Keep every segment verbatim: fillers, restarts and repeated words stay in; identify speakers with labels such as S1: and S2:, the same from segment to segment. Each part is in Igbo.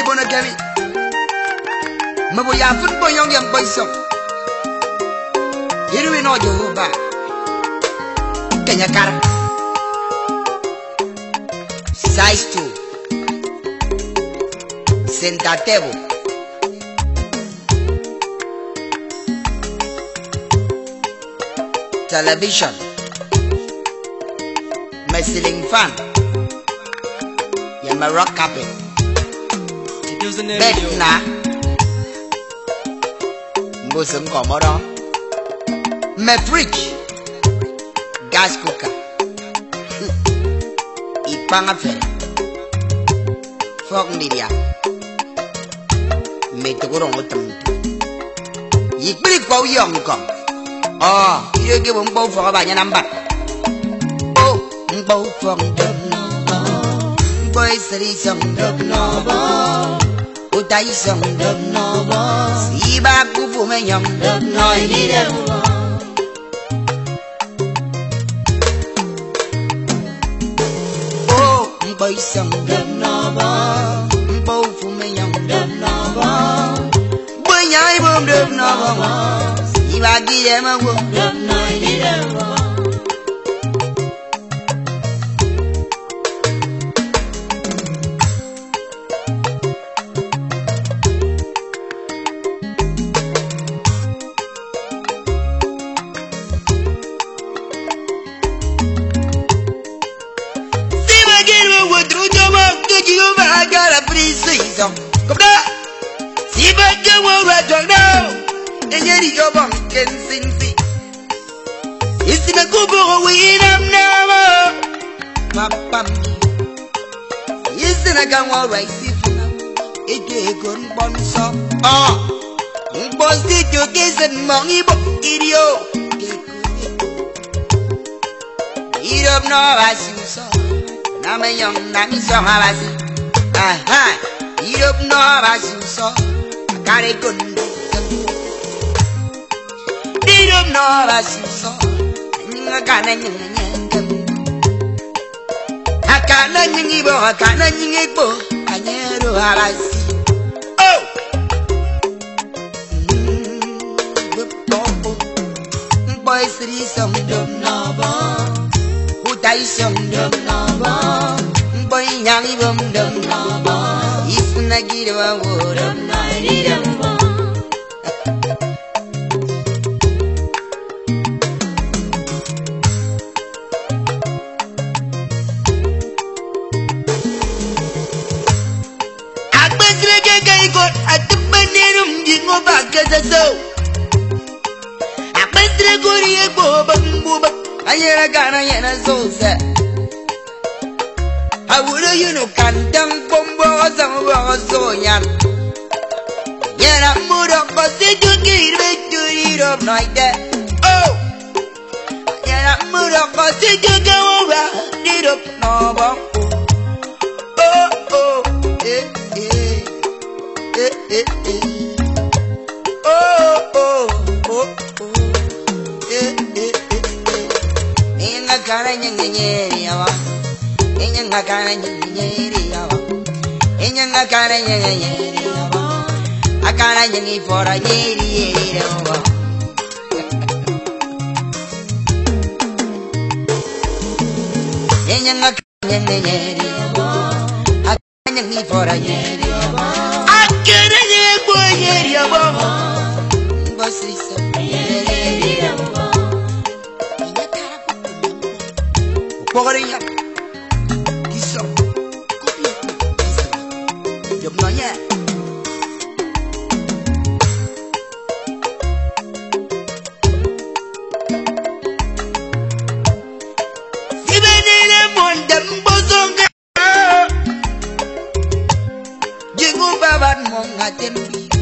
S1: Mimi bona kami. Mabo ya football young young boy so. Here we know Jehovah. Kenya kara. Size two. Center table. Television. My ceiling fan. Yeah, my rock carpet. Bed na. Mua sướng còn ở đó. My fridge. Gas cooker. Ipang affair. Fork media. Mày tôi có rong ở tầm. Ý biết bao nhiêu còn. Ờ, ý cái bông bao phở bà nhà năm bạc. Ô, bao phở đập nó. Boy sari song đập nó bó. Ô tay song đập nó bó. Si ba cú phụ mẹ nhom đập nói đi đâu bó. Ô, boy song đập nó bó. Bao phụ mẹ nhom đập nó bó. Boy nhai bom đập nó bó. Ba kia em mà quân đập nói đi đâu mà si ba kia mà quân trụ cho mà cái gì cũng phải cả là precision come đó si ba kia mà ra chọn đâu Enyeri jobam kensinsi Isina kubo winam nama Mapam Isina gangwa raisifu Eke kon bonso Oh Mbos di jokesen mongi bo idio Idob no basi uso Nama yong nami song habasi Aha Idob no basi uso Akare kondo Idob no basi uso Akana nying nying Akana nying ibo Akana nying ibo Kanyeru habasi Oh Boy sri som dum no bo Utai som dum no bo Boy nyang ibom dum no bo Isna girwa wo dum no di dum bo Ayera gana yena zoza Awura yuno kandang bombo zambo zonyan Yena mudo kosi juki rejuri rob noite Oh Yena mudo kosi juki ora dirop nobo Oh oh eh eh eh eh eh Oh oh oh oh eh eh Akana nyengnyeri yawa Enyang akana nyengnyeri yawa Enyang akana nyengnyeri yawa Akana nyengi fora nyeri yeri yawa Enyang akana nyengnyeri yawa Akana nyengi fora nyeri yawa Akana nyengbo nyeri yawa Ngosri sa nyeri yawa Pokoknya kisah kopi kisah jom nanya si benile mondem bosong jengu babat mongatem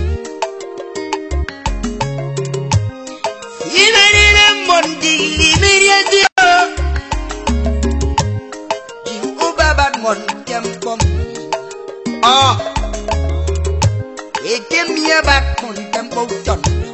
S1: si benile mondi liberiasi Mon tempom Ah Ekem ya bat mon tempo jon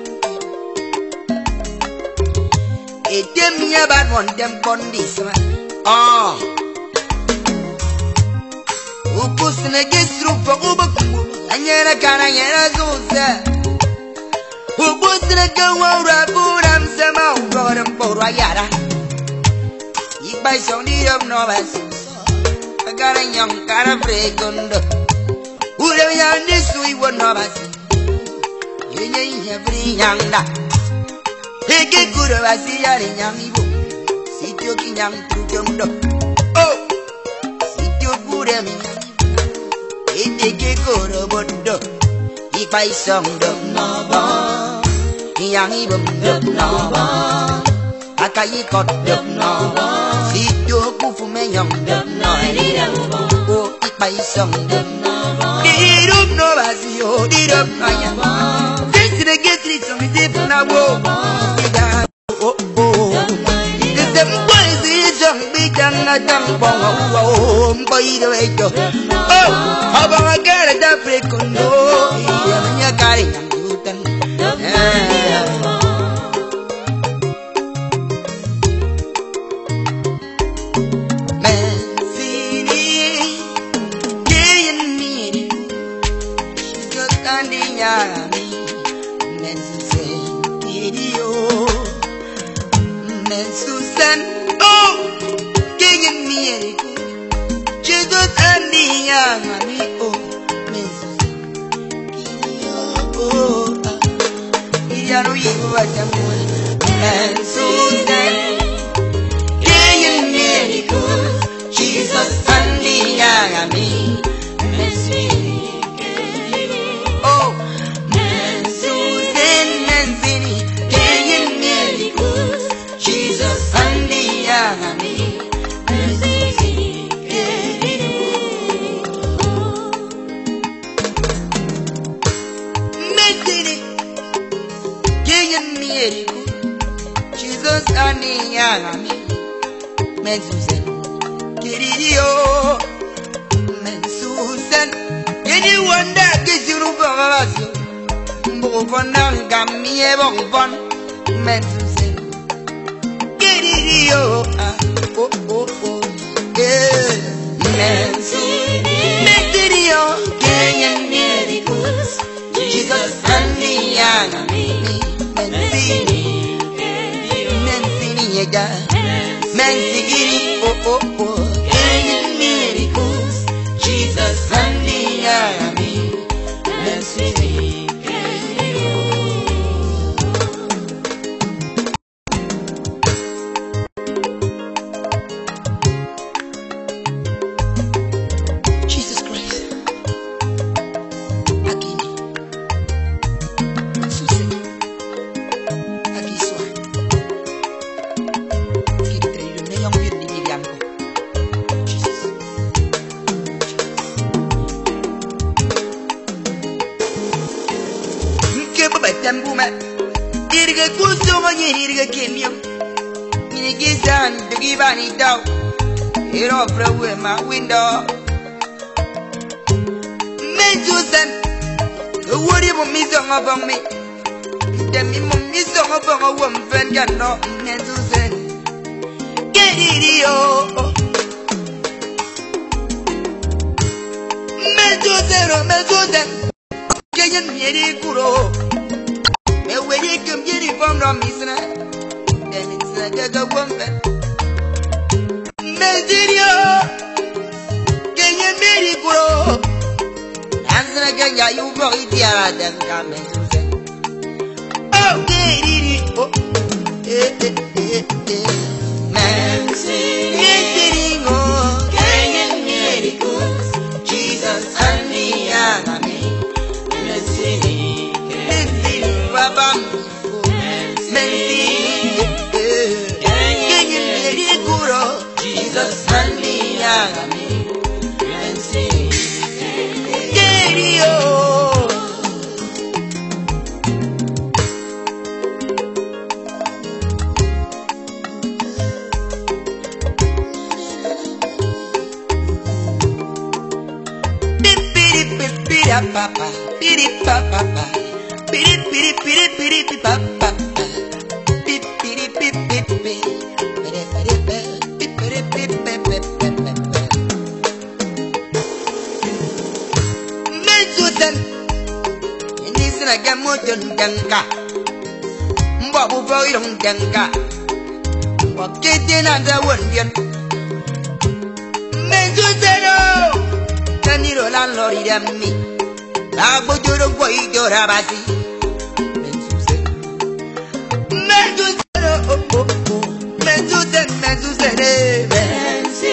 S1: Ekem ya bat mon tempon di sama Ah Upus na gesru pa ubak nyera kana nyera zuza ubusre gawara buram sama ugoram porwa yara ibai soni ram no basu agara nyam kara fregondo ure ya nisui wono basu yenye nya brinyanda eke kuro basi yari nyamibo sitio kinyam tujondo oh sitio pure mi eke kuro bondo ibai sondo no ba yang ibum dep no ba akai kot dep no ba sitio kufu menyong dep no oh ibai sondo no ba dirup no basio dirup kaya desire getri somi dep na wo oh oh desem boys jong bidang adang bong oh boy de wejo oh abang agara da frekondo ya manya kari nyutan Susan, oh, gegen mir, Jesus andi yang ami oh, Susan, oh, iyano ibu ajamu, Susan, gegen mir, Jesus andi yang ami, oh, Susan, Nancy, gegen mir, Jesus andi yang ami Mendini gegen mir Jesus andi yang ami Men Susan kiriyo Men Susan yeni wanda kisiru babasyo Mbofon ngamie bongfon Men Susan oh, oh, oh, oh, yeah. Nancy, Mexidio, Kenyan miracles, Jesus andi yang ami, Nancy, Nancy niya, Nancy giri, oh, oh, oh, Kenyan miracles, Jesus andi yang ami, Nancy. Irga kusuma irga kenyam Irga zan dugi bani daw Iro prawe ma window Menjusan Wori mo miso ngabang mi Demi mo miso ngabang awam fen gano Menjusan Keririo Menjusan Menjusan Kenyan yeri kuro when you come get it from the mission, and it's like a woman. Medio, can you make it grow? Answer again, you go eat the other than oh, get it, oh, eh, eh, eh, eh, man, sitting, oh, can you make it good? Jesus and me, and me, let's see. Babam, Mendy, Kenyan mirikuro, Jesus andi yang ami, Mendy, Kerio. Pip pip pip pip papa, pip papa. Piri piri piri piri pi pa pa pa pi piri pi pi pi piri piri pi piri pi pi pi pi Menjusan sina gamo denka mbo bu bo yong denka wa kete na da wondian menzu zero kaniro lan lori dammi la bojoro boy jora basi menzu zero menzu zero oh oh oh menzu zero menzu zero menzi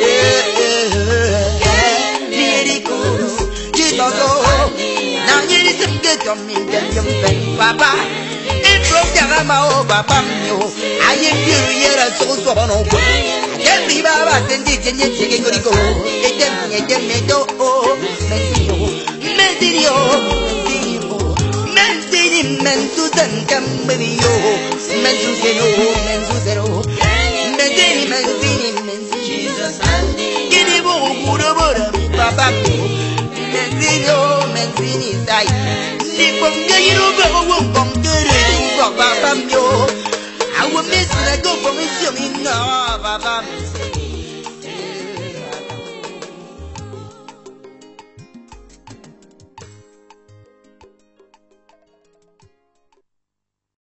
S1: now you listen to me, then you bang, Papa. It broke down my old Papa. I am here as so so on. Get me, Baba, and did you take it? Go, get them, get them, get them, oh, Mensino, Mensino, Mensino, Mensusan, Cambio, Mensuseno, Mensusero, Mensini, Mensini, Mensini, Jesus, get it over, Papa. Menzino, Menzini, sai. Si ponga yino ba wo bongere ko baba myo. I will miss the go for me, so me no baba.